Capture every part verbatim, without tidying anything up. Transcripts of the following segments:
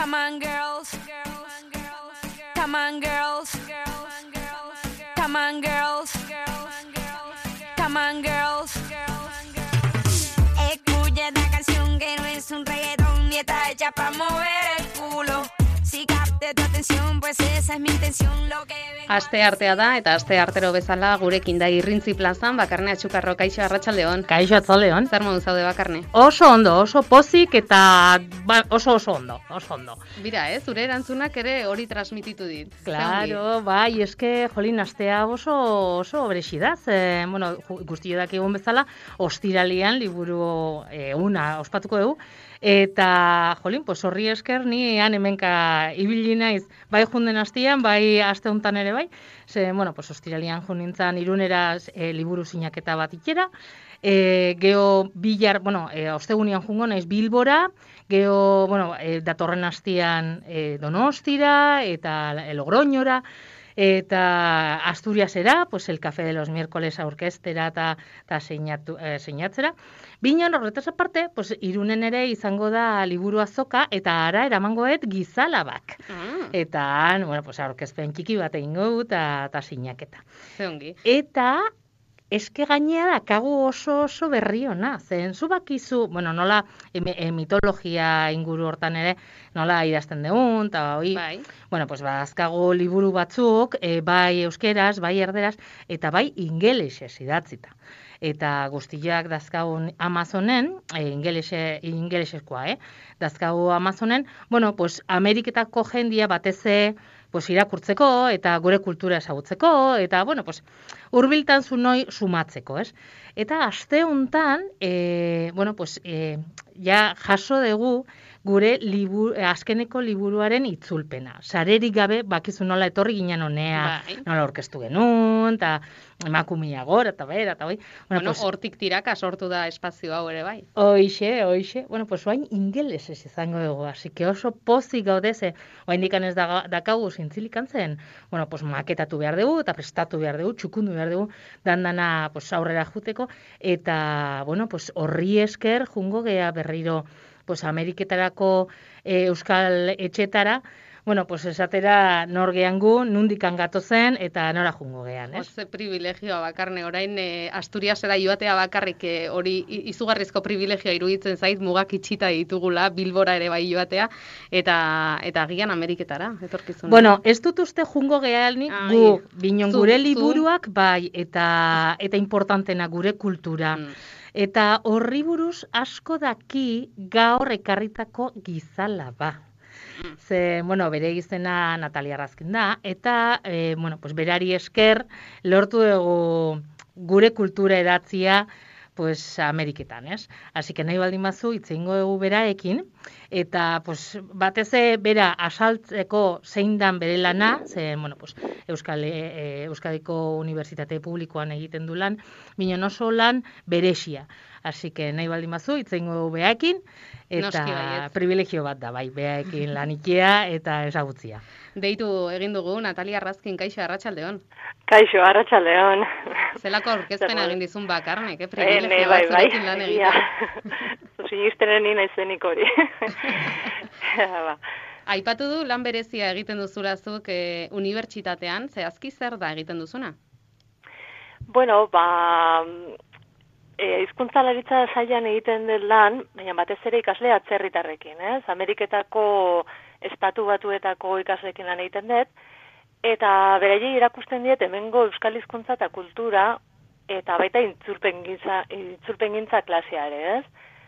Come on girls, come on girls, come on girls, come on girls. Escucha esta canción que no es un reggaetón y está hecha para mover el culo. Si capte tu atención, pues esa es mi intención, lo que vengo. Aste artea da eta aste artero bezala gurekin da Irrintzi plazan Bakarne Atxukarro. Kaixo, arratsaldeon. Kaixo, atzaldeon. Zer modu zaude Bakarne? Oso ondo, oso pozik eta ba, oso oso ondo, oso ondo. Bira, eh, zure erantzunak ere hori transmititu dit. Claro, bai, eske jolin astea oso oso berezi da. Ze, bueno, guztio dakigun bezala, ostiralian liburu eguna ospatuko dugu. Eta, jolin, pues horri esker ni han hemenka ibili naiz, bai junden astian, bai aste hontan ere bai. Ze, bueno, pues ostiralian jo nintzan Irunera e, liburu sinaketa bat itxera. E, geho bilar, bueno, e, ostegunian jungo naiz Bilbora, geho, bueno, e, datorren astian e, Donostira eta Logroñora. Eta Asturiasera, pues el Café de los Miércoles aurkeztera eta ta eh, seinatzera. Binean horretaz aparte, pues Irunen ere izango da liburu azoka eta ara eramangoet Gizalabak. Mm. Eta, bueno, pues aurkezpen txiki bat egingo du ta ta sinaketa. Ze ongi. Eta eske gainea dakagu oso oso berri ona. Zen zu bakizu, bueno, nola e, e, mitologia inguru hortan ere nola idazten deun, eta hoi, Bai. bueno, pues bazkago liburu batzuk, e, bai euskeraz, bai erderaz, eta bai ingelesez idatzita. Eta guztiak dazkagun Amazonen, e, ingelese, ingelesekoa, eh? Dazkagu Amazonen, bueno, pues Ameriketako jendia bateze pues irakurtzeko eta gure kultura ezagutzeko eta bueno, pues hurbiltan zu noi sumatzeko, ez? Eta aste hontan, eh, bueno, pues eh, ja jaso dugu gure liburu, azkeneko liburuaren itzulpena. Sarerik gabe bakizu nola etorri ginen honea, Bai. nola orkestu genuen, eta emakumia gora, eta bera, eta bai. Bueno, pues, hortik tiraka sortu da espazio hau ere bai. Hoixe, hoixe. Bueno, pues oain ingelesez izango dugu, así que oso pozik gaude ze, oain dikan ez da, dakagu zintzilikan zen, bueno, pues maketatu behar dugu, eta prestatu behar dugu, txukundu behar dugu, dandana pues, aurrera juteko, eta, bueno, pues horri esker, jungo gea berriro, pues Ameriketarako e, Euskal Etxetara, bueno, pues esatera nor gean gu, nundikan gatozen, eta nora jungo gean, ez? Oze privilegioa Bakarne, orain e, Asturiasera joatea bakarrik e, hori izugarrizko privilegioa iruditzen zait, mugak itxita ditugula, Bilbora ere bai joatea, eta eta agian Ameriketara, etorkizuna. Bueno, ez dut uste jungo gehalnik Ai, gu, binon zu- gure zu- liburuak bai, eta eta importantena gure kultura. Mm. Eta horri buruz asko daki gaur ekarritako Gizalaba. Ze, bueno, bere izena Natalia Razkin da, eta, e, bueno, pues berari esker lortu dugu gure kultura edatzia, pues Ameriketan, ez? Así que nahi baldin bazu hitz egingo dugu beraekin, eta pues bateze bera asaltzeko zein dan bere lana, ze, bueno, pues Euskal e, Euskadiko Unibertsitate Publikoan egiten du lan, minon oso lan beresia. Así que nahi baldin bazu hitz egingo dugu beraekin, Noski eta baietz. privilegio bat da, bai, beraekin lanikia eta ezagutzia. Deitu egin dugu Natalia Razkin, kaixo, arratsaldeon. Kaixo, arratsaldeon. Zelako aurkezpena Zer egin dizun Bakarnek, eh? Eh, Privilegio ne, bat bai, bai, zurekin lan egia. egitea. Sinistenen ni naizenik hori. Ba. Aipatu du lan berezia egiten duzurazuk e, unibertsitatean, zehazki zer da egiten duzuna? Bueno, ba, e, hizkuntzalaritza sailan egiten den lan, baina batez ere ikasle atzerritarrekin, ez? Ameriketako estatu batuetako ikasleekin lan egiten dut, eta beraiei erakusten diet hemengo euskal hizkuntza eta kultura, eta baita itzulpengintza, itzulpengintza klasea ere, ez?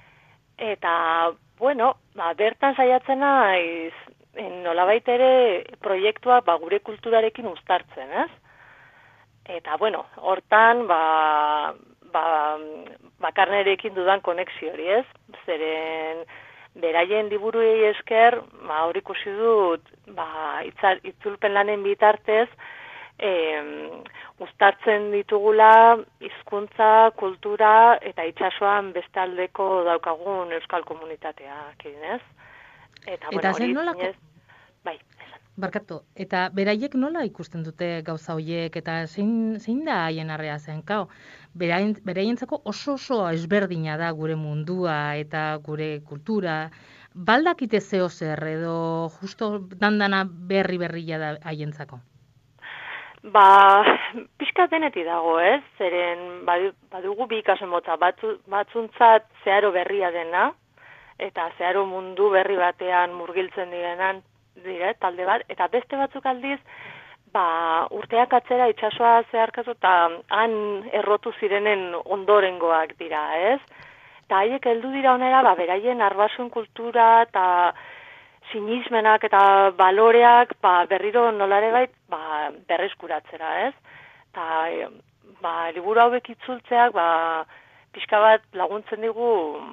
Eta, bueno, ba, bertan saiatzen naiz, nolabait ere proiektuak ba, gure kulturarekin uztartzen, ez? Eta, bueno, hortan, ba, ba, Bakarnerekin dudan konexio hori, ez? Zeren, beraien liburuei esker, ba, hor ikusi dut, ba, itzal, itzulpen lanen bitartez, e, uztartzen ditugula hizkuntza, kultura eta itsasoan bestaldeko daukagun euskal komunitateak, ez? Eta, Eta bueno, zen hori, nolako- zinez, bai, esan. Barkatu, eta beraiek nola ikusten dute gauza horiek, eta zein, zein da haien arrea zen, kao? Beraientzako oso oso ezberdina da gure mundua eta gure kultura, baldakite zeo zer, edo justo dandana berri-berria da haientzako? Ba, pixka denetik dago, ez? Zeren badugu bi ikasen mota, batzu, batzuntzat zeharo berria dena, eta zeharo mundu berri batean murgiltzen direnan dire, talde bat, eta beste batzuk aldiz, ba, urteak atzera itsasoa zeharkatu eta han errotu zirenen ondorengoak dira, ez? Eta haiek heldu dira onera, ba, beraien arbasun kultura eta sinismenak eta baloreak ba, berriro nolare bait ba, berreskuratzera, ez? Eta ba, liburu hauek itzultzeak ba, pixka bat laguntzen digu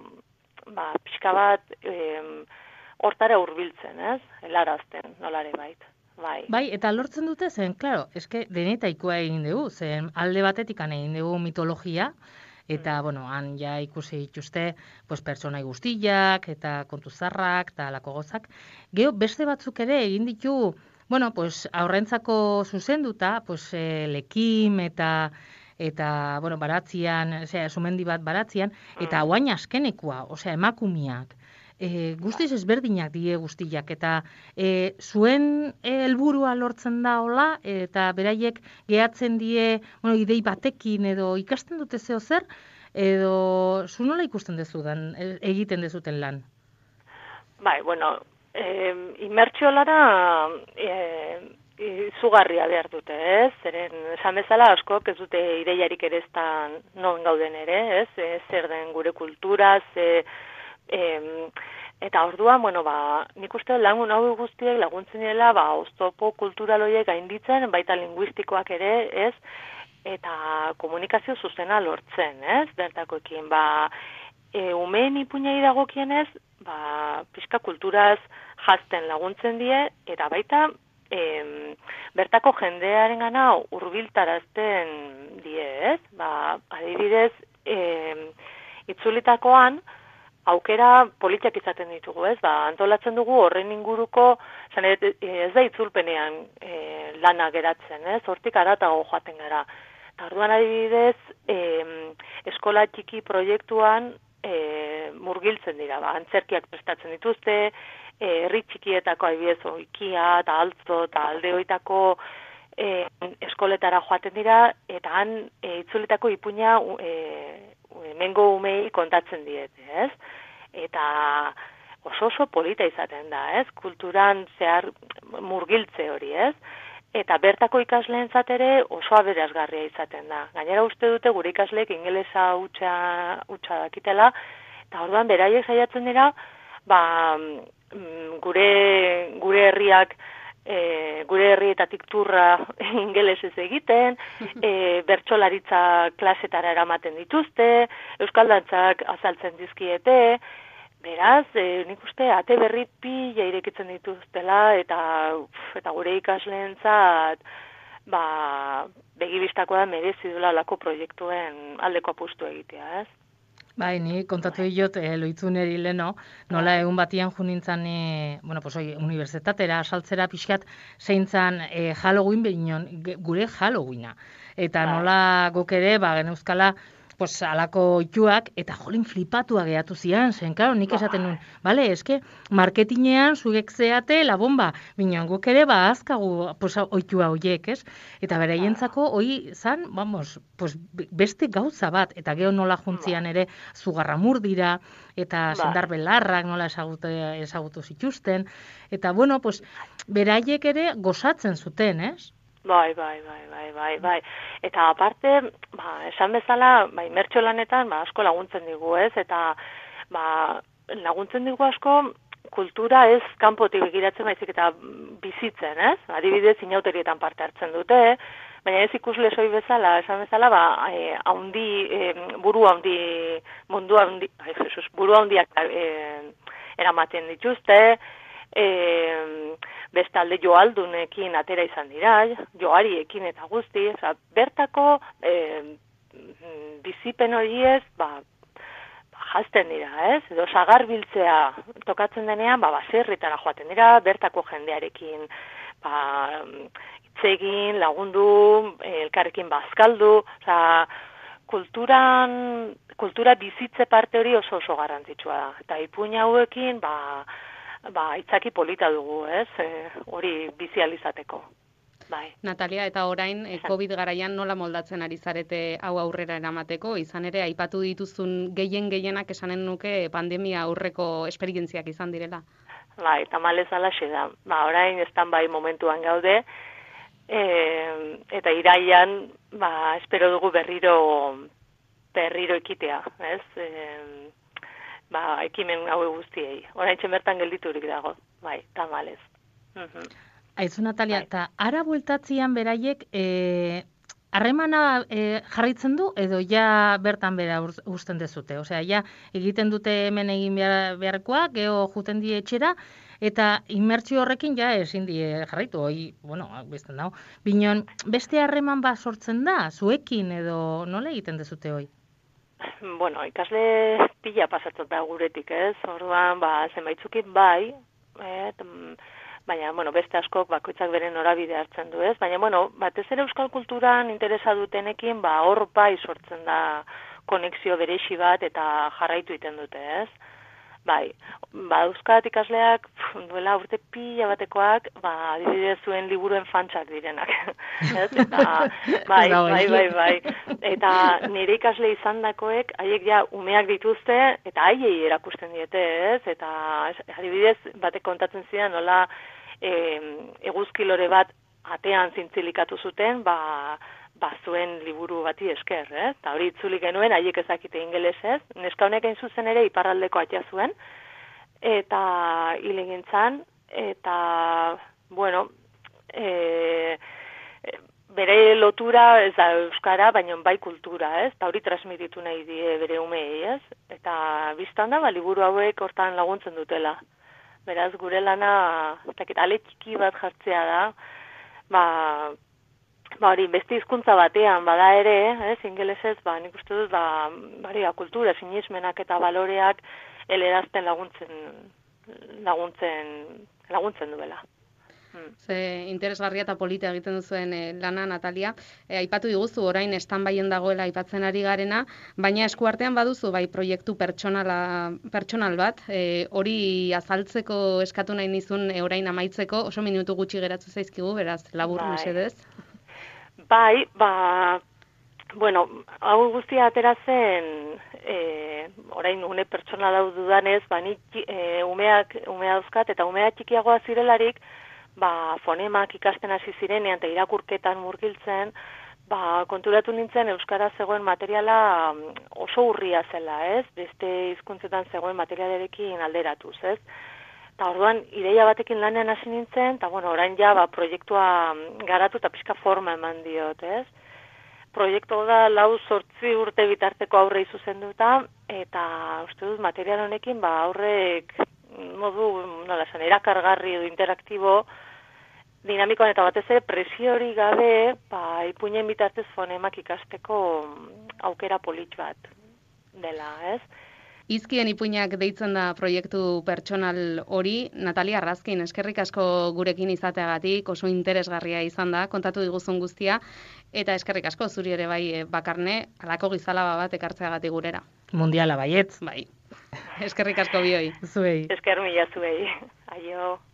ba, pixka bat em, hortara hurbiltzen, ez? Helarazten, nolare bait. Bai. Bai, eta lortzen dute zen, claro, eske denetaikoa egin dugu, zen alde batetik egin dugu mitologia, eta, mm. bueno, han ja ikusi dituzte, pues, pertsonai guztiak, eta kontu zarrak, eta alako gozak. Gero, beste batzuk ere egin ditu, bueno, pues, aurrentzako zuzenduta, pues, eh, lekim, eta, eta, bueno, baratzian, osea, sumendi bat baratzian, eta guain askenekua, osea, emakumiak. E, guztiz ezberdinak die guztiak, eta e, zuen helburua lortzen da hola, eta beraiek gehatzen die, bueno, idei batekin edo ikasten dute zeo zer, edo zu nola ikusten dezudan, egiten dezuten lan? Bai, bueno, e, inmertsiolara e, izugarria behar dute, ez? Zeren, esan bezala askok ez dute ideiarik ere ez da non gauden ere, ez? E, zer den gure kultura, ze... E, eta orduan, bueno, ba, nik uste lagun hau guztiek laguntzen dela, ba, oztopo kultural horiek gainditzen, baita linguistikoak ere, ez? Eta komunikazio zuzena lortzen, ez? Bertakoekin, ba, e, umeen ipuñai dagokienez, ba, pixka kulturaz jazten laguntzen die, eta baita, e, bertako jendearen gana hurbiltarazten die, ez? Ba, adibidez, e, itzulitakoan, aukera politiak izaten ditugu, ez? Ba, antolatzen dugu horren inguruko, zan, ez da itzulpenean e, lana geratzen, ez? Hortik aratago joaten gara. Eta orduan adibidez, e, eskola txiki proiektuan e, murgiltzen dira, ba, antzerkiak prestatzen dituzte, herri e, txikietako adibidez oikia eta altzo eta aldeoitako e, eskoletara joaten dira, eta han e, itzulitako ipuina e, hemengo umei kontatzen diete, ez? Eta oso oso polita izaten da, ez? Kulturan zehar murgiltze hori, ez? Eta bertako ikasleentzat ere oso aberasgarria izaten da. Gainera uste dute gure ikasleek ingelesa hutsa hutsa dakitela, eta orduan beraiek saiatzen dira, ba, gure gure herriak E, gure herrietatik turra ingelesez egiten, e, bertsolaritza klasetara eramaten dituzte, euskaldantzak azaltzen dizkiete, beraz, e, nik uste ate berri pila irekitzen dituztela, eta, uf, eta gure ikasleentzat ba, begibistakoa merezi duela lako proiektuen aldeko apustu egitea, ez? Bai, ni kontatu diot eh, loitzuneri leno, nola egun batian junintzan, eh, bueno, pues oi, unibertsitatera, asaltzera pixkat, zeintzan eh, Halloween behinon, gure Halloweena. Eta nola gok ere, ba, geneuzkala, pues, alako ituak, eta jolin flipatuak gehatu zian, zen, claro, nik esaten nuen, bale, eske, marketinean zuek zeate la bomba, binean guk ere, ba, azkagu, pues, oitua hoiek, ez? Eta beraientzako, hoi zan, vamos, pues, beste gauza bat, eta geho nola juntzian ere, zugarramur dira, eta sendar belarrak nola ezagutu, ezagutu zituzten, eta, bueno, pues, beraiek ere gozatzen zuten, ez? Bai, bai, bai, bai, bai, bai. Eta aparte, ba, esan bezala, bai, mertxo lanetan, ba, asko laguntzen digu, ez? Eta, ba, laguntzen digu asko kultura ez kanpotik begiratzen baizik eta bizitzen, ez? Adibidez, inauterietan parte hartzen dute, baina ez ikusle soi bezala, esan bezala, ba, e, haundi, e, buru haundi, mundu haundi, ai, Jesus, buru haundiak e, eramaten dituzte, e, bestalde joaldunekin atera izan dira, joariekin eta guzti, oza, bertako e, bizipen horiez, ba, jazten dira, ez? Edo sagarbiltzea tokatzen denean, ba, baserritara joaten dira, bertako jendearekin, ba, itzegin, lagundu, elkarrekin bazkaldu, oza, kulturan, kultura bizitze parte hori oso oso garrantzitsua da. Eta ipuin hauekin, ba, ba, itzaki polita dugu, ez? E, hori bizializateko. Bai. Natalia, eta orain, e, COVID garaian nola moldatzen ari zarete hau aurrera eramateko, izan ere, aipatu dituzun gehien gehienak esanen nuke pandemia aurreko esperientziak izan direla. Bai, tamalez alaxe da. Ba, orain estan bai momentuan gaude, e, eta iraian, ba, espero dugu berriro, berriro ekitea, ez? E, ba, ekimen haue guztiei. Orain txemertan gelditurik dago, bai, tamalez. Mhm. Aizu, Natalia, eta ara bueltatzian beraiek harremana e, jarraitzen du edo ja bertan bera uzten dezute? Osea, ja egiten dute hemen egin behar, beharkoa, geho juten die etxera, eta inmertsio horrekin ja ezin die jarraitu, hoi, bueno, bizten dago. Binon, beste harreman bat sortzen da, zuekin edo nola egiten dezute hoi? Bueno, ikasle pila pasatzen da guretik, ez? Orduan, ba, zenbaitzukin bai, et, baina, bueno, beste askok bakoitzak bere norabide hartzen du, ez? Baina, bueno, batez ere euskal kulturan interesa dutenekin, ba, hor bai sortzen da konexio berexi bat eta jarraitu iten dute, ez? Bai, ba, euskat ikasleak duela urte pila batekoak, ba, adibidez zuen liburuen fantsak direnak, ez? Eta, bai, bai, bai, bai. Eta nire ikasle izandakoek, haiek ja umeak dituzte, eta haiei erakusten diete, ez? Eta adibidez batek kontatzen zidan nola e, eguzkilore bat atean zintzilikatu zuten, ba, ba zuen liburu bati esker, eh? Eta hori itzuli genuen, haiek ezakite ingelesez, neska honek hain zuzen ere iparraldeko atea zuen, eta hilegintzan, eta, bueno, e, bere lotura ez da euskara, baina bai kultura, ez? Eta hori transmititu nahi die bere umei, ez? Eta biztan da, ba, liburu hauek hortan laguntzen dutela. Beraz, gure lana, eta ale txiki bat jartzea da, ba, ba hori, beste hizkuntza batean, bada ere, ez, ingelesez, ba, nik uste dut, ba, bari, kultura, sinismenak eta baloreak elerazten laguntzen, laguntzen, laguntzen duela. Ze interesgarria eta polita egiten duzuen e, lana, Natalia. E, aipatu diguzu, orain standbyen dagoela aipatzen ari garena, baina eskuartean baduzu bai proiektu pertsonala, pertsonal bat, e, hori azaltzeko eskatu nahi nizun e, orain amaitzeko, oso minutu gutxi geratzu zaizkigu, beraz, labur bai. Mesedez. Bai, ba, bueno, hau guztia atera zen, e, orain une pertsona dau dudanez, ba, ni e, umeak, umea dauzkat, eta umea txikiagoa zirelarik, ba, fonemak ikasten hasi zirenean eta irakurketan murgiltzen, ba, konturatu nintzen euskara zegoen materiala oso urria zela, ez? Beste hizkuntzetan zegoen materialarekin alderatuz, ez? Eta orduan, ideia batekin lanean hasi nintzen, eta bueno, orain ja, ba, proiektua garatu eta pixka forma eman diot, ez? Proiektu da lau zortzi urte bitarteko aurre zuzenduta, eta uste dut material honekin, ba, aurrek modu, nola esan, erakargarri edo interaktibo, dinamikoan eta batez ere presiori gabe, ba, ipuinen bitartez fonemak ikasteko aukera polit bat dela, ez? Izkien ipuinak deitzen da proiektu pertsonal hori, Natalia Arrazkin, eskerrik asko gurekin izateagatik, oso interesgarria izan da, kontatu diguzun guztia, eta eskerrik asko zuri ere bai Bakarne, alako gizalaba bat ekartzeagatik gurera. Mundiala baietz. Bai. Eskerrik asko bioi. Zuei. Esker mila zuei. Aio.